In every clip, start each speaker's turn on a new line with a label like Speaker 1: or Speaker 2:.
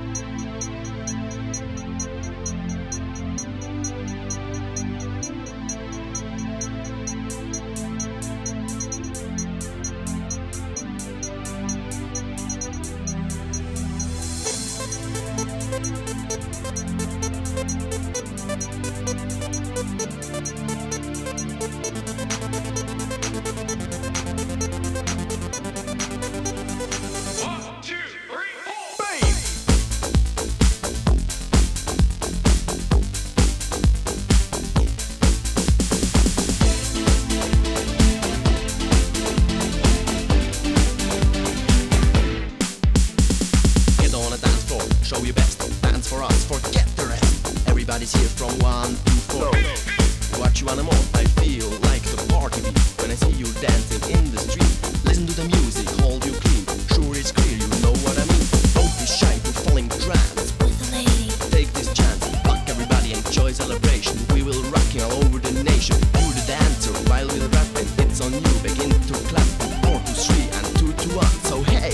Speaker 1: Show your best, dance for us, forget the rest. Everybody's here from 1 to 4. What you wanna more? I feel like the party beat when I see you dancing in the street. Listen to the music, hold you clean. Sure it's clear, you know what I mean. Don't be shy, we're falling trance with the lady. Take this chance, fuck everybody, enjoy celebration. We will rock you all over the nation. You're the dancer while we're rapping. It's on you, begin to clap. 4 to 3 and 2 to 1. So hey.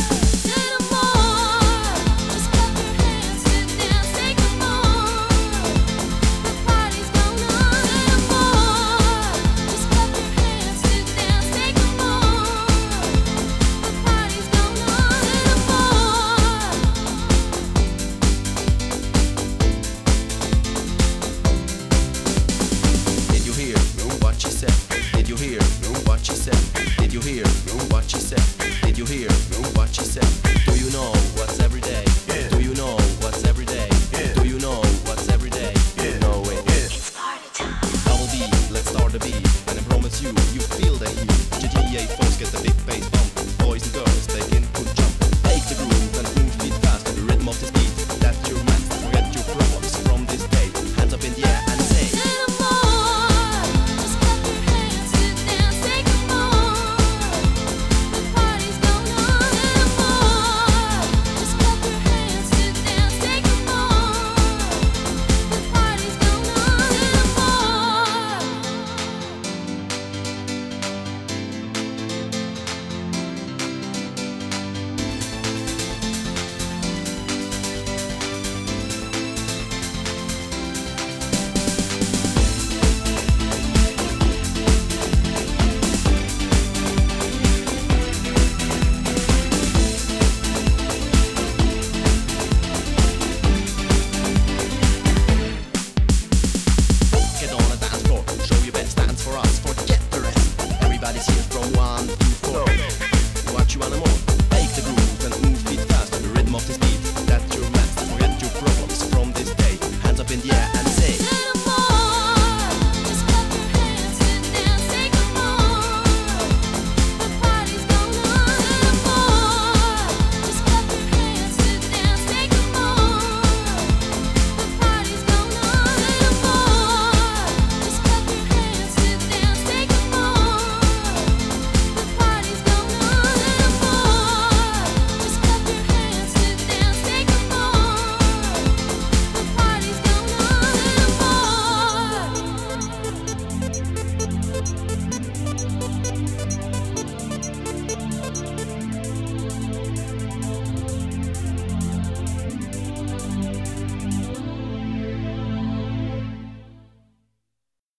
Speaker 1: Did you hear what she said? Did you hear what she said? Did you hear what she said? Do you know what's every day? Yeah. Do you know what's every day? Yeah. Do you know what's every day? Yeah. You know it. Yeah. It's party time. Double D, let's start the beat. And I promise you, you feel the heat. GTA folks get the big bass bump. Boys and girls, they can put jump. Take the groove and move feet fast to the rhythm of this beat. That's your max. Forget your problems from this day. Hands up in the air and say. What you wanna more? Take the groove and move feet fast to the rhythm of this beat. That's your max. Forget your problems from this day. Hands up in the air and say.